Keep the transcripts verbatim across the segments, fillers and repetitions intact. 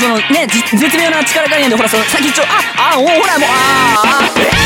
そのね絶妙な力加減でほらその先っちょああおほらもうああ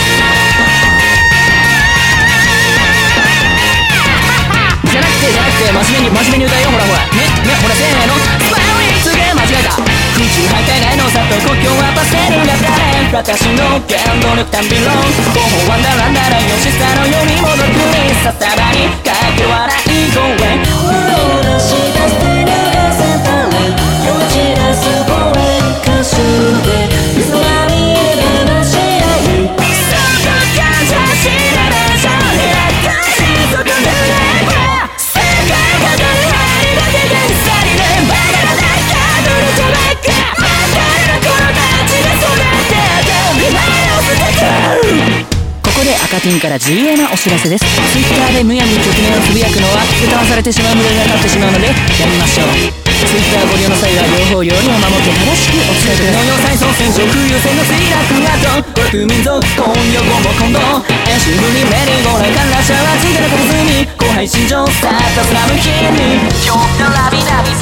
じゃなくてじゃなくて真面目に真面目に歌えよほらほらねねほらせーのスパイリーすげえ間違えた空中徘徊外の里故郷はパステルが誰私の原動力タンビロン方法は並んだらよしさのように戻るにさたらにかけ笑い声思い出した捨て流せたらよじらす声歌手でつまみ話し合うそこ感謝しながらそれらかにそこで世界がどれはりだけがさりでバカな中どれとばっか誰の子たちが育てて未来を捨ててここで赤ティンから重要なお知らせです。ツイッターでむやみ曲名をつぶやくのは歌わされてしまう無駄が立ってしまうのでやめましょう。ツイッターご利用の際は両方よりを守って正しくお伝えください。農業再送戦食優先の墜落跡国民族今夜後も今度遠心部にメリーゴーライ観覧車はついてる小包み後輩史上スタートスラムキンに今日のラビナビ